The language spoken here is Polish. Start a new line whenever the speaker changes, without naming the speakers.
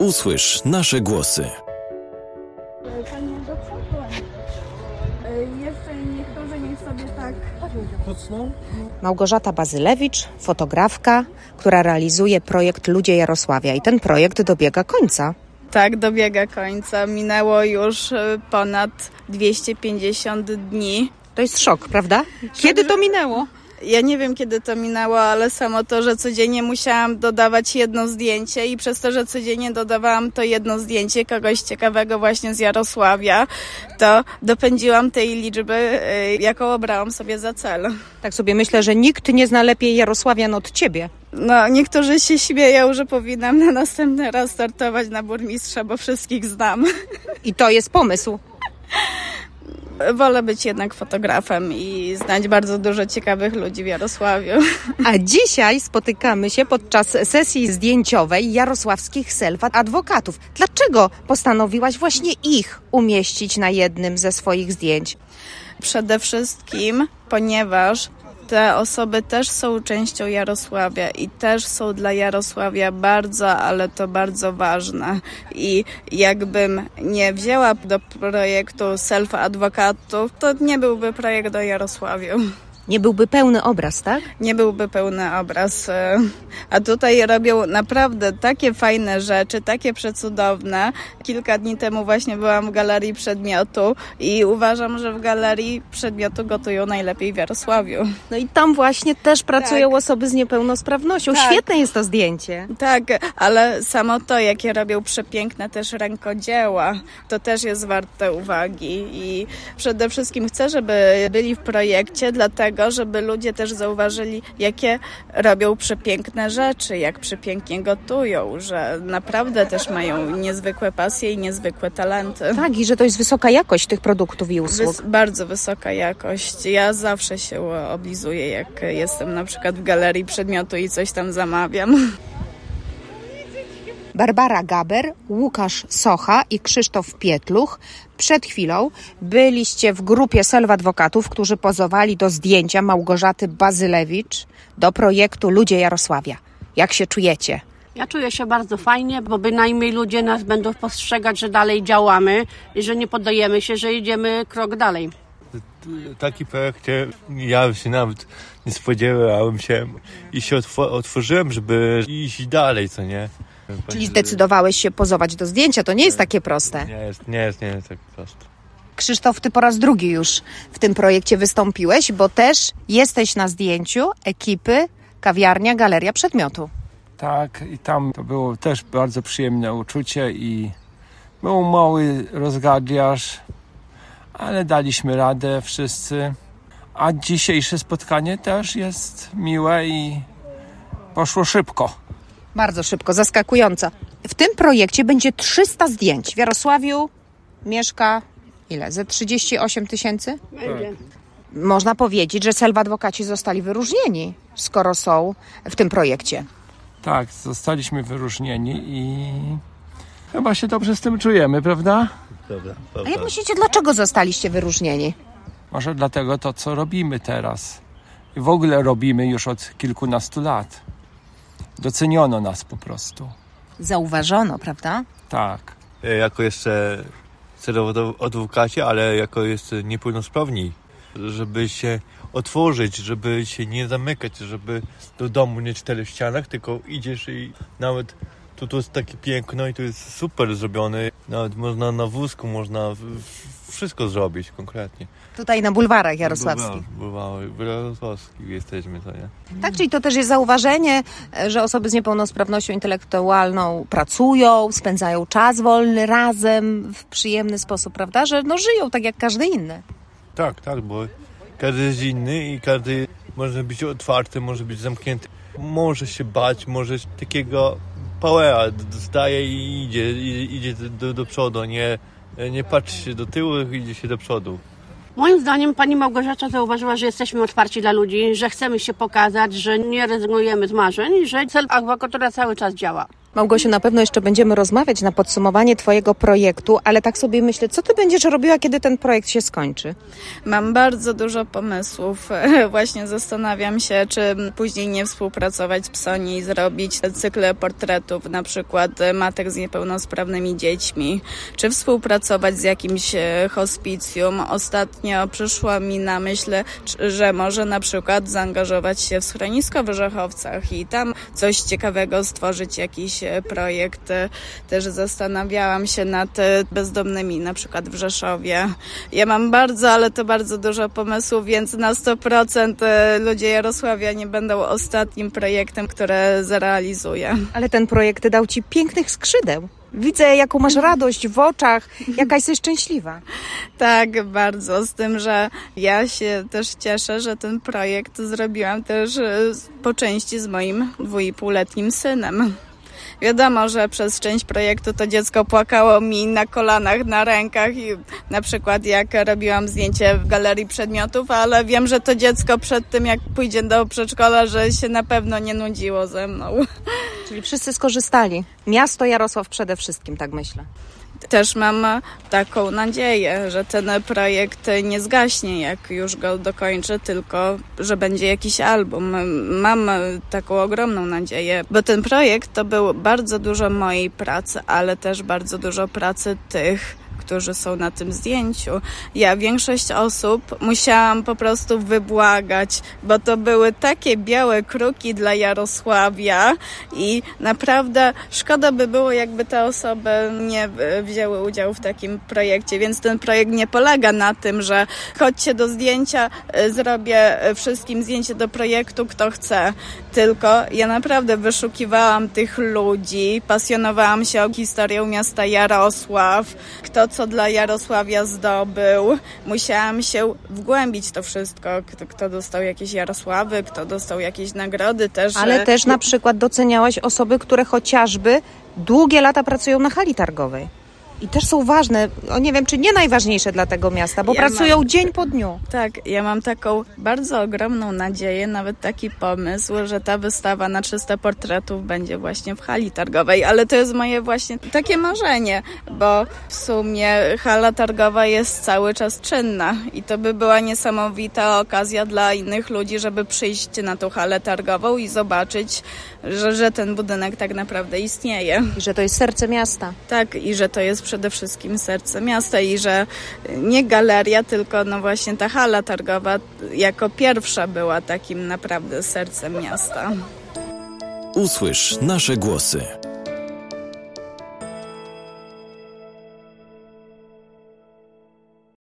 Usłysz nasze głosy.
Pani do przodu. Jeszcze niektórzy niech sobie tak
Kucną.
Małgorzata Bazylewicz, fotografka, która realizuje projekt Ludzie Jarosławia i ten projekt dobiega końca.
Tak, dobiega końca. Minęło już ponad 250 dni.
To jest szok, prawda? Kiedy to minęło?
Ja nie wiem, kiedy to minęło, ale samo to, że codziennie musiałam dodawać jedno zdjęcie i przez to, że codziennie dodawałam to jedno zdjęcie kogoś ciekawego właśnie z Jarosławia, to dopędziłam tej liczby, jaką obrałam sobie za cel.
Tak sobie myślę, że nikt nie zna lepiej Jarosławian od ciebie.
No, niektórzy się śmieją, że powinnam na następny raz startować na burmistrza, bo wszystkich znam.
I to jest pomysł.
Wolę być jednak fotografem i znać bardzo dużo ciekawych ludzi w Jarosławiu.
A dzisiaj spotykamy się podczas sesji zdjęciowej jarosławskich self-adwokatów. Dlaczego postanowiłaś właśnie ich umieścić na jednym ze swoich zdjęć?
Przede wszystkim, ponieważ te osoby też są częścią Jarosławia i też są dla Jarosławia bardzo, ale to bardzo ważne. I jakbym nie wzięła do projektu self-adwokatów, to nie byłby projekt o Jarosławiu.
Nie byłby pełny obraz, tak?
Nie byłby pełny obraz. A tutaj robią naprawdę takie fajne rzeczy, takie przecudowne. Kilka dni temu właśnie byłam w Galerii Przedmiotu i uważam, że w Galerii Przedmiotu gotują najlepiej w Jarosławiu.
No i tam właśnie też pracują osoby z niepełnosprawnością.
Tak.
Świetne jest to zdjęcie.
Tak, ale samo to, jakie robią przepiękne też rękodzieła, to też jest warte uwagi. I przede wszystkim chcę, żeby byli w projekcie, dlatego żeby ludzie też zauważyli, jakie robią przepiękne rzeczy, jak przepięknie gotują, że naprawdę też mają niezwykłe pasje i niezwykłe talenty.
Tak, i że to jest wysoka jakość tych produktów i usług.
Bardzo wysoka jakość. Ja zawsze się oblizuję, jak jestem na przykład w Galerii Przedmiotu i coś tam zamawiam.
Barbara Gaber, Łukasz Socha i Krzysztof Pietluch. Przed chwilą byliście w grupie self-adwokatów, którzy pozowali do zdjęcia Małgorzaty Bazylewicz do projektu Ludzie Jarosławia. Jak się czujecie?
Ja czuję się bardzo fajnie, bo bynajmniej ludzie nas będą postrzegać, że dalej działamy i że nie poddajemy się, że idziemy krok dalej.
Taki projekcie ja się nawet nie spodziewałem się i się otworzyłem, żeby iść dalej, co nie?
Czyli zdecydowałeś się pozować do zdjęcia, to nie jest takie proste.
Nie jest tak proste.
Krzysztof, ty po raz drugi już w tym projekcie wystąpiłeś, bo też jesteś na zdjęciu ekipy Kawiarnia Galeria Przedmiotu.
Tak, i tam to było też bardzo przyjemne uczucie i był mały rozgardiaż, ale daliśmy radę wszyscy. A dzisiejsze spotkanie też jest miłe i poszło szybko.
Bardzo szybko, zaskakująco. W tym projekcie będzie 300 zdjęć. W Jarosławiu mieszka ile? Ze 38 000?
Będzie.
Można powiedzieć, że self-adwokaci zostali wyróżnieni, skoro są w tym projekcie.
Tak, zostaliśmy wyróżnieni i chyba się dobrze z tym czujemy, prawda?
Prawda.
A jak myślicie, dlaczego zostaliście wyróżnieni?
Może dlatego to, co robimy teraz. I w ogóle robimy już od kilkunastu lat. Doceniono nas po prostu.
Zauważono, prawda?
Tak.
Jako jeszcze adwokaci, ale jako jeszcze niepełnosprawni, żeby się otworzyć, żeby się nie zamykać, żeby do domu nie 4 w ścianach, tylko idziesz i nawet tu jest takie piękno i to jest super zrobione. Nawet można na wózku, można wszystko zrobić konkretnie.
Tutaj na bulwarach jarosławskich.
Jarosławskich jesteśmy, to nie?
Tak, czyli to też jest zauważenie, że osoby z niepełnosprawnością intelektualną pracują, spędzają czas wolny razem w przyjemny sposób, prawda? Że żyją tak jak każdy inny.
Tak, bo każdy jest inny i każdy może być otwarty, może być zamknięty. Może się bać, może takiego powera dostaje i idzie do przodu, nie patrzy się do tyłu, idzie się do przodu.
Moim zdaniem pani Małgorzata zauważyła, że jesteśmy otwarci dla ludzi, że chcemy się pokazać, że nie rezygnujemy z marzeń, że self-adwokatura cały czas działa.
Małgosiu, na pewno jeszcze będziemy rozmawiać na podsumowanie Twojego projektu, ale tak sobie myślę, co Ty będziesz robiła, kiedy ten projekt się skończy?
Mam bardzo dużo pomysłów. Właśnie zastanawiam się, czy później nie współpracować z Psoni i zrobić cykle portretów, na przykład matek z niepełnosprawnymi dziećmi, czy współpracować z jakimś hospicjum. Ostatnio przyszło mi na myśl, że może na przykład zaangażować się w schronisko w Rzechowcach i tam coś ciekawego stworzyć, jakiś projekt. Też zastanawiałam się nad bezdomnymi, na przykład w Rzeszowie. Ja mam bardzo dużo pomysłów, więc na 100% ludzie Jarosławia nie będą ostatnim projektem, które zrealizuję.
Ale ten projekt dał Ci pięknych skrzydeł. Widzę, jaką masz radość w oczach, jaka jesteś szczęśliwa.
Tak, bardzo. Z tym, że ja się też cieszę, że ten projekt zrobiłam też po części z moim 2,5-letnim synem. Wiadomo, że przez część projektu to dziecko płakało mi na kolanach, na rękach i na przykład jak robiłam zdjęcie w galerii przedmiotów, ale wiem, że to dziecko przed tym jak pójdzie do przedszkola, że się na pewno nie nudziło ze mną.
Czyli wszyscy skorzystali. Miasto Jarosław przede wszystkim, tak myślę.
Też mam taką nadzieję, że ten projekt nie zgaśnie, jak już go dokończę, tylko że będzie jakiś album. Mam taką ogromną nadzieję, bo ten projekt to był bardzo dużo mojej pracy, ale też bardzo dużo pracy tych, którzy są na tym zdjęciu. Ja większość osób musiałam po prostu wybłagać, bo to były takie białe kruki dla Jarosławia i naprawdę szkoda by było, jakby te osoby nie wzięły udziału w takim projekcie, więc ten projekt nie polega na tym, że chodźcie do zdjęcia, zrobię wszystkim zdjęcie do projektu, kto chce, tylko ja naprawdę wyszukiwałam tych ludzi, pasjonowałam się o historię miasta Jarosław, kto co dla Jarosławia zdobył. Musiałam się wgłębić to wszystko, kto dostał jakieś Jarosławy, kto dostał jakieś nagrody też.
Ale też na przykład doceniałaś osoby, które chociażby długie lata pracują na hali targowej. I też są ważne, nie wiem, czy nie najważniejsze dla tego miasta, bo pracują dzień po dniu.
Tak, ja mam taką bardzo ogromną nadzieję, nawet taki pomysł, że ta wystawa na 300 portretów będzie właśnie w hali targowej, ale to jest moje właśnie takie marzenie, bo w sumie hala targowa jest cały czas czynna i to by była niesamowita okazja dla innych ludzi, żeby przyjść na tą halę targową i zobaczyć, że ten budynek tak naprawdę istnieje.
I że to jest serce miasta.
Tak, i że to jest przede wszystkim serce miasta i że nie galeria, tylko no właśnie ta hala targowa jako pierwsza była takim naprawdę sercem miasta.
Usłysz nasze głosy.